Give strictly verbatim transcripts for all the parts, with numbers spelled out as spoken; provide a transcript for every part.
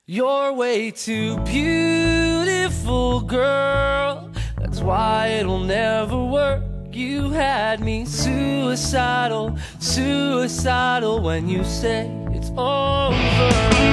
You're way too beautiful, girl. That's why it'll never work. You had me suicidal, suicidal when you say it's over.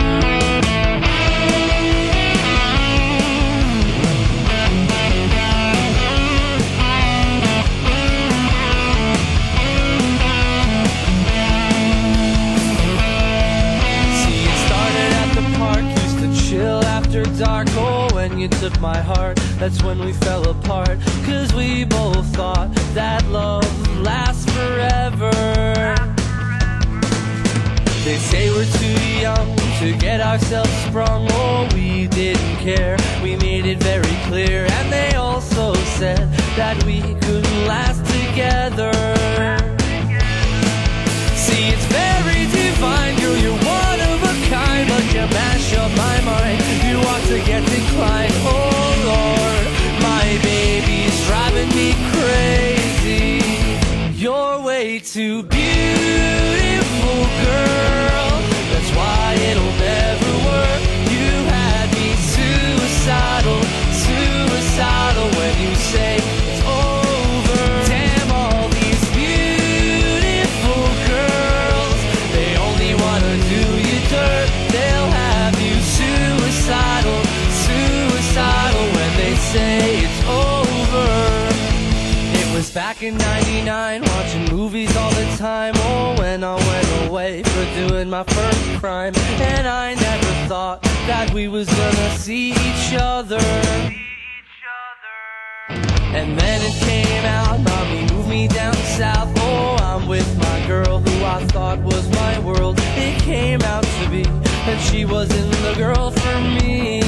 Dark, oh, when you took my heart, that's when we fell apart. Cause we both thought that love lasts forever. They say we're too young to get ourselves sprung. Oh, we didn't care, we made it very clear. And they also said that we couldn't last together. See, it's very divine, girl, you're one of a kind, but you mash up my mind. You want to get declined, oh Lord, my baby's driving me crazy. You're way too beautiful, girl. That's why it'll never work. You had me suicidal, suicidal when you say it's over. Damn, all these beautiful girls, they only wanna do you dirt. They'll have you suicidal, suicidal when they say it's over. It was back in ninety-nine, watching movies all the time. Oh, when I went away for doing my first crime. And I never thought that we was gonna see each other. And then it came out, mommy moved me down south. Oh, I'm with my girl who I thought was my world. It came out to be that she wasn't the girl for me.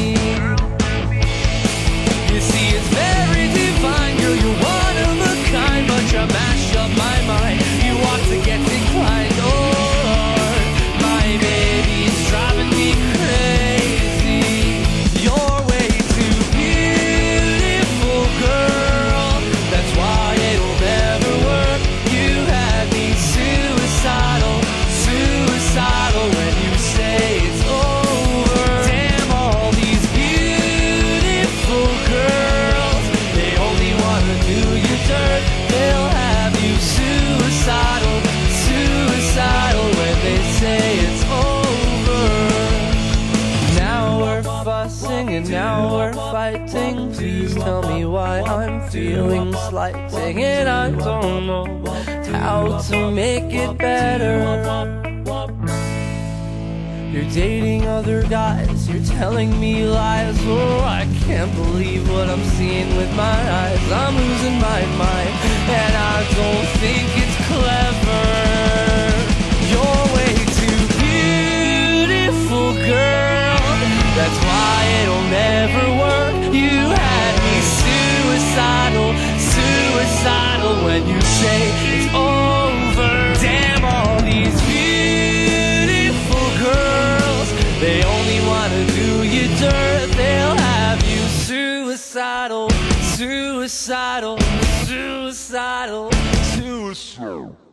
You see, it's very divine, girl, you're one of a kind, but you mash up my mind. You want to get declined, oh Lord, my baby's driving me crazy. You're way too beautiful, girl. That's why it'll never work. You had me suicidal, suicidal when you say it's over. Damn, all these beautiful girls, they only wanna do you dirt. They'll have you suicidal, suicidal when they say it's over. Now we're fussing and now we're fighting. Please tell me why I'm feeling slighting. And I don't know how to make it better. You're dating other guys, you're telling me lies. Oh, I can't believe what I'm seeing with my eyes. I'm losing my mind, and I don't think it's clever. You're way too beautiful, girl. That's why it'll never work. You had me suicidal, suicidal when you say it's over. Damn, all these beautiful girls, they only wanna do you dirt. They'll have you suicidal, suicidal, suicidal, suicidal.